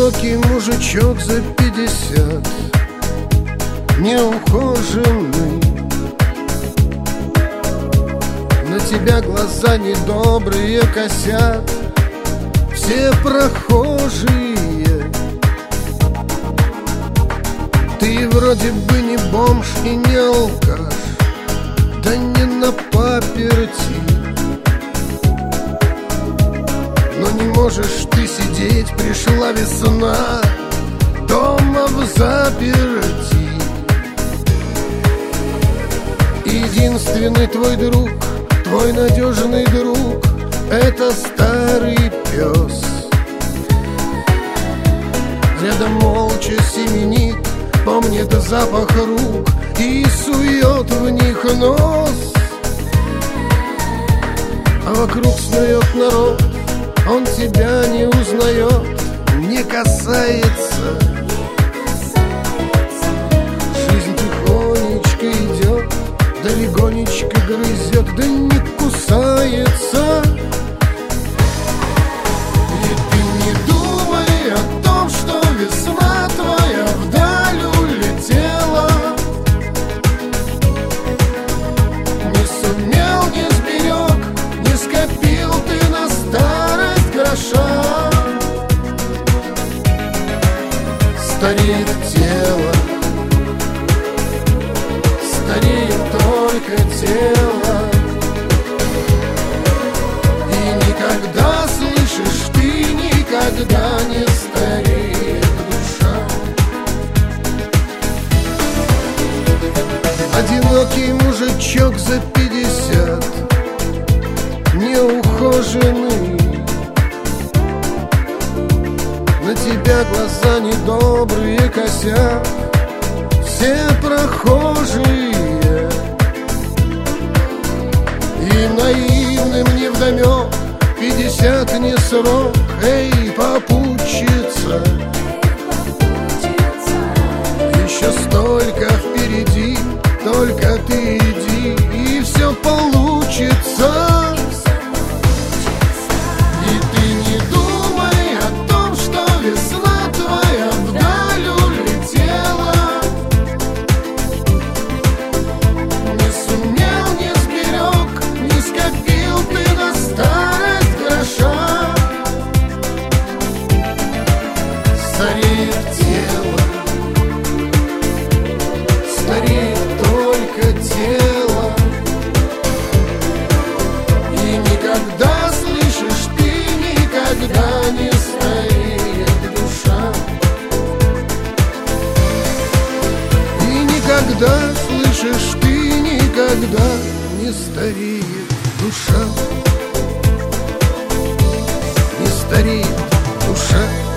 Одинокий мужичок за 50, неухоженный. На тебя глаза недобрые косят все прохожие. Ты вроде бы не бомж и не алкаш, да не на паперти. Но не можешь ты сидеть, пришла весна, дома взаперти. Единственный твой друг, твой надежный друг — это старый пес. Рядом молча семенит, помнит запах рук и сует в них нос. А вокруг снует народ, он тебя не узнает, не касается. Жизнь тихонечко идет, да легонечко грызет, да не кусается. И ты не думай о том, что весна твоя вдаль улетела. Не сумел, не сберег, не скопил ты на старость гроша. Стареет тело, стареет только тело. И никогда, слышишь, ты никогда не стареет душа. Одинокий мужичок за 50, неухоженный. На тебя глаза недобрые косят все прохожие. Им наивным невдомек 50 не срок, эй, попутчица. Еще столько впереди, только ты иди, и все получится. И ты не думай о том, что весна твоя вдаль улетела. Не сумел, не сберег, не скопил ты на старость гроша. Стареет тело, стареет только тело. И никогда, слышишь, ты никогда не стареет душа. И никогда, слышишь, ты никогда не стареет душа. Не стареет душа.